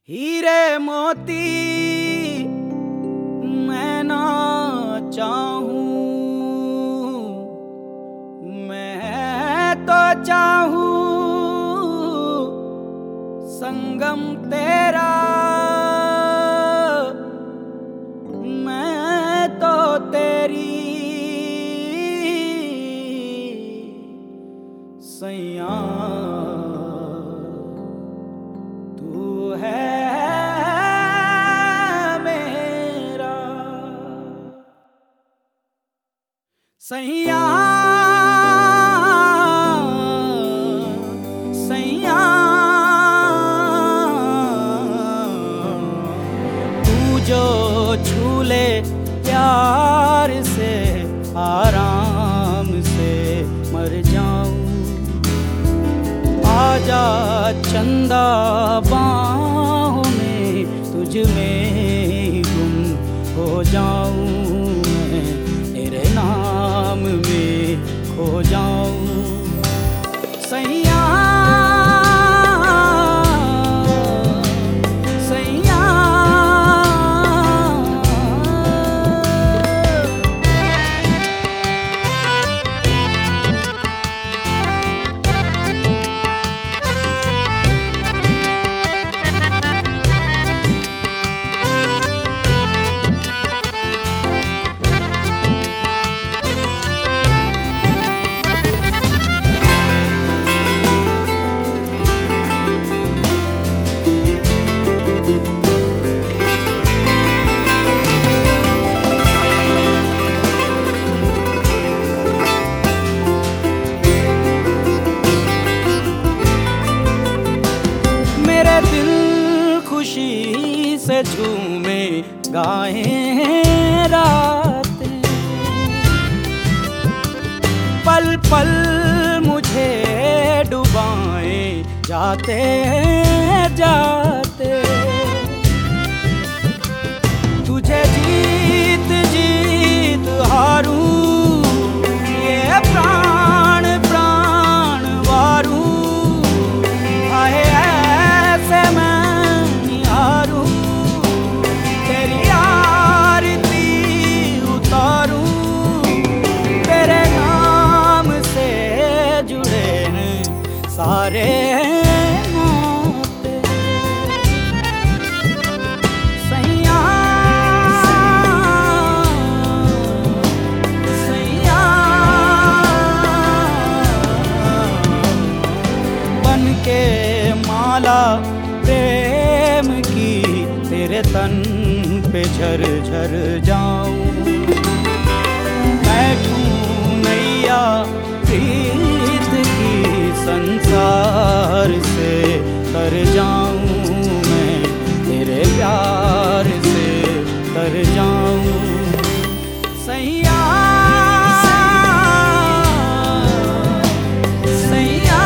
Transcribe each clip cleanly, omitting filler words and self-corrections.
हीरे मोती मैं ना चाहूं, मैं तो चाहूं संगम तेरा, मैं तो तेरी सैया तू है मेरा सैया सैया तू जो छू ले प्यार से आराम से मर जाऊं। आजा चंदा बाहों में तुझ में गुम हो जाऊं, मैं तेरे नाम में खो जाऊं सैया सैया। खुशी से झूमे गाएं रातें, पल पल मुझे डुबाएं जाते जाते। तुझे जीत जीत हारूं, ये प्राण प्राण वारूं, आए ऐसे मैं सारे नाते सैया सैया। बन के माला प्रेम की तेरे तन पे झर झर जाऊं, बैठूं नैया प्रीत की संसार से कर जाऊं, मैं तेरे प्यार से कर जाऊं सैया सैया।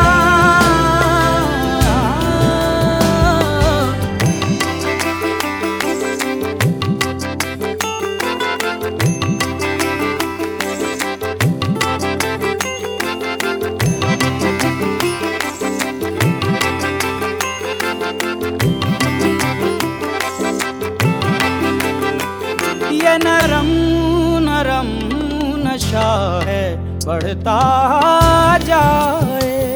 ये नरम नरम नशा है बढ़ता जाए,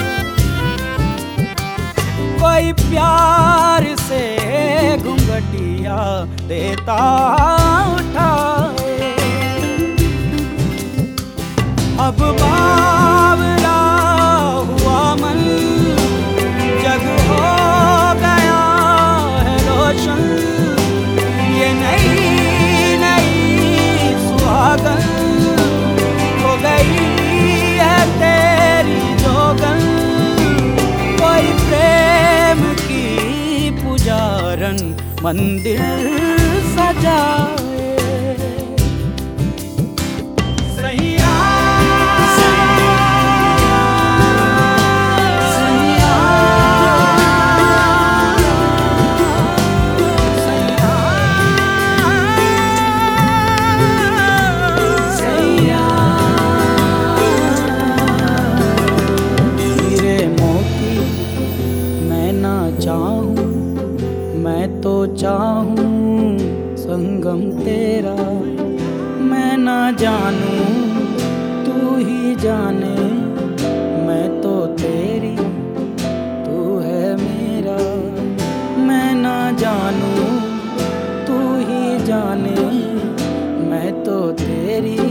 कोई प्यार से घुंघटिया देता उठाए। अब बावला हुआ मन जग हो गया है रोशन, ये नहीं सुहागन हो गई है तेरी जोगन। कोई प्रेम की पुजारन मंदिर सजाए सैया चाहूं मैं तो चाहूं संगम तेरा, मैं ना जानूं तू ही जाने, मैं तो तेरी तू है मेरा। मैं ना जानूं तू ही जाने, मैं तो तेरी